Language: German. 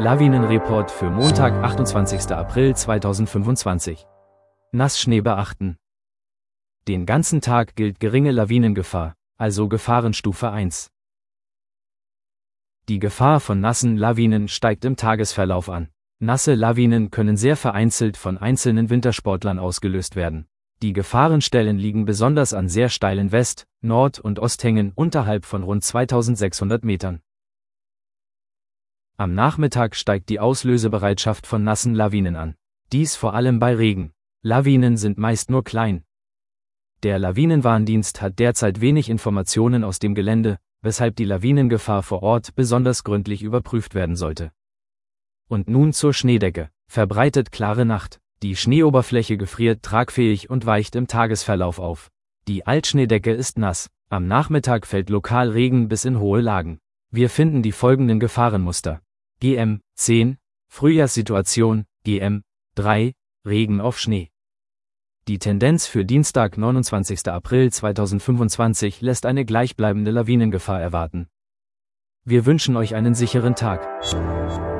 Lawinenreport für Montag, 28. April 2025. Nassschnee beachten. Den ganzen Tag gilt geringe Lawinengefahr, also Gefahrenstufe 1. Die Gefahr von nassen Lawinen steigt im Tagesverlauf an. Nasse Lawinen können sehr vereinzelt von einzelnen Wintersportlern ausgelöst werden. Die Gefahrenstellen liegen besonders an sehr steilen West-, Nord- und Osthängen unterhalb von rund 2600 Metern. Am Nachmittag steigt die Auslösebereitschaft von nassen Lawinen an. Dies vor allem bei Regen. Lawinen sind meist nur klein. Der Lawinenwarndienst hat derzeit wenig Informationen aus dem Gelände, weshalb die Lawinengefahr vor Ort besonders gründlich überprüft werden sollte. Und nun zur Schneedecke. Verbreitet klare Nacht. Die Schneeoberfläche gefriert tragfähig und weicht im Tagesverlauf auf. Die Altschneedecke ist nass. Am Nachmittag fällt lokal Regen bis in hohe Lagen. Wir finden die folgenden Gefahrenmuster. GM 10, Frühjahrssituation, GM 3, Regen auf Schnee. Die Tendenz für Dienstag, 29. April 2025 lässt eine gleichbleibende Lawinengefahr erwarten. Wir wünschen euch einen sicheren Tag.